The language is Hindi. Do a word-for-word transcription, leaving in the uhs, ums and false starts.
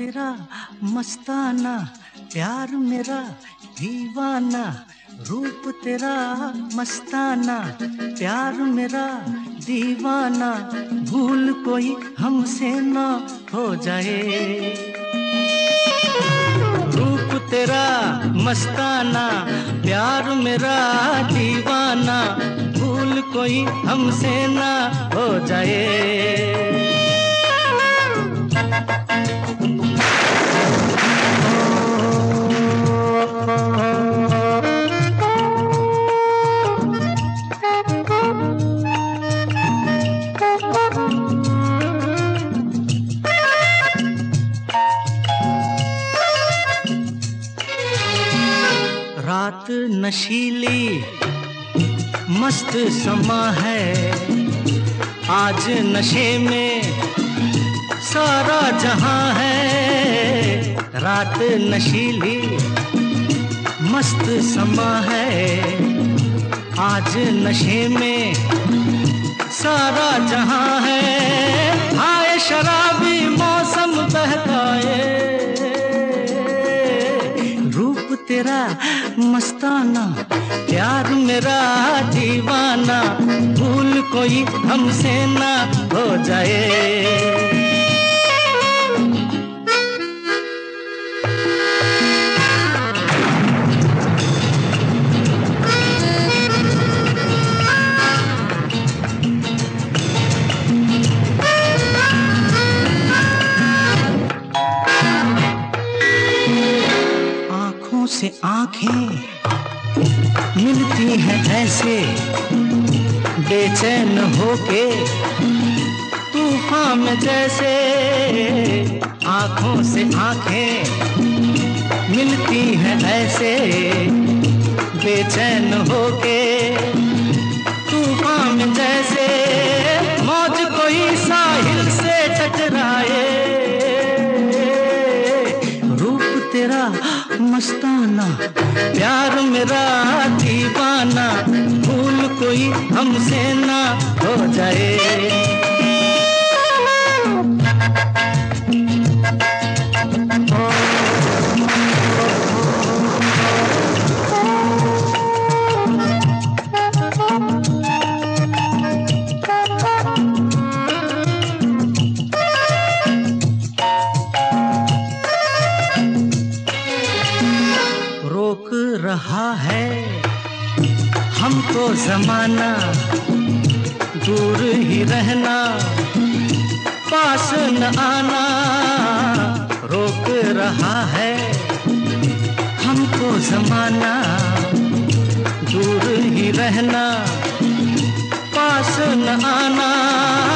तेरा मस्ताना, प्यार मेरा दीवाना। रूप तेरा मस्ताना, प्यार मेरा दीवाना। भूल कोई हमसे ना हो जाए। रूप तेरा मस्ताना, प्यार मेरा दीवाना। भूल कोई हमसे ना हो जाए। रात नशीली मस्त समा है, आज नशे में सारा जहां है। रात नशीली मस्त समा है, आज नशे में सारा जहां है। आए शराबी मौसम बहकाए, रूप तेरा मस्ताना, प्यार मेरा दीवाना। भूल कोई हमसे ना हो जाए। आँखों से आँखें मिलती हैं ऐसे, बेचैन होके तूफान में जैसे। आँखों से आँखें मिलती हैं ऐसे, बेचैन होके तूफान में जैसे। मौज कोई साहिल से टकराए, रूप तेरा मस्ताना, प्यार मेरा दीवाना। भूल कोई हमसे ना हो जाए। रोक रहा है हमको ज़माना, दूर ही रहना, पास न आना। रोक रहा है हमको ज़माना, दूर ही रहना, पास न आना।